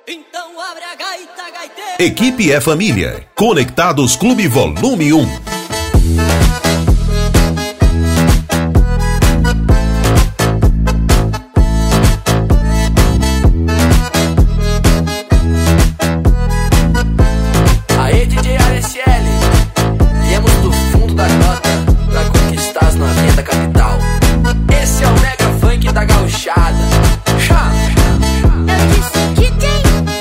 Então abre a gaita, gaiteiro. Equipe é família. Conectados Clube Volume 1. Aê, DJ ASL, viemos do fundo da grota pra conquistar as novinhas da capital. Esse é o mega funk da gauchada. Eu disse DJ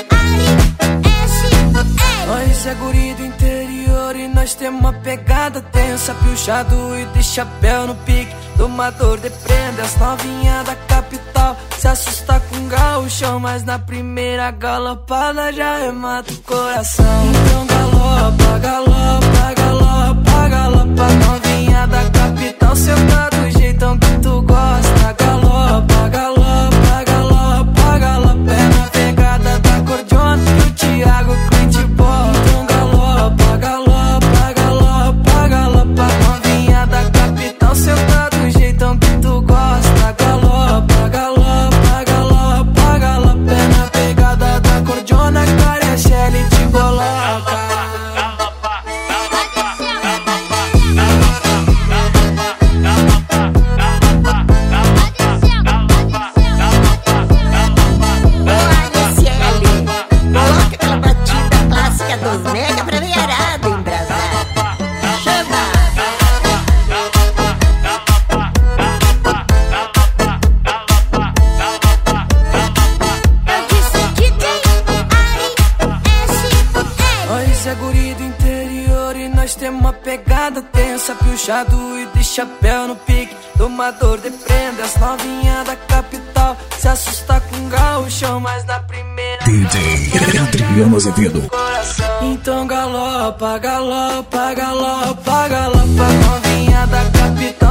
ASL. Nós é guri do interior e nós temos uma pegada tensa. Piochado e de chapéu no pique, domador de prenda. As novinhas da capital se assusta com gauchão, mas na primeira galopada já remata o coração. Então galopa, galopa, galopa, galopa. Novinha da capital, senta do jeitão que tu gosta. Galopa, galopa, galopa, galopa. É na pegada da cordiona que o Thiago curte bola. Então galopa, galopa, galopa, galopa. Novinha da capital, senta do jeitão que tu gosta. Galopa, galopa, galopa, galopa. É na pegada da cordiona que a Ariaceli te coloca. Coloca aquela batida clássica dos mega pra veiarada embrasada. Chama! Eu disse DJ ASL. Nós é guri do interior e nós temos uma pegada tensa. Piochado e de chapéu no pique, domador de prenda. As novinhas da capital se assusta com gauchão, mas na primeira DJ Adriano Azevedo. então galopa, galopa, galopa, galopa. Novinha da capital,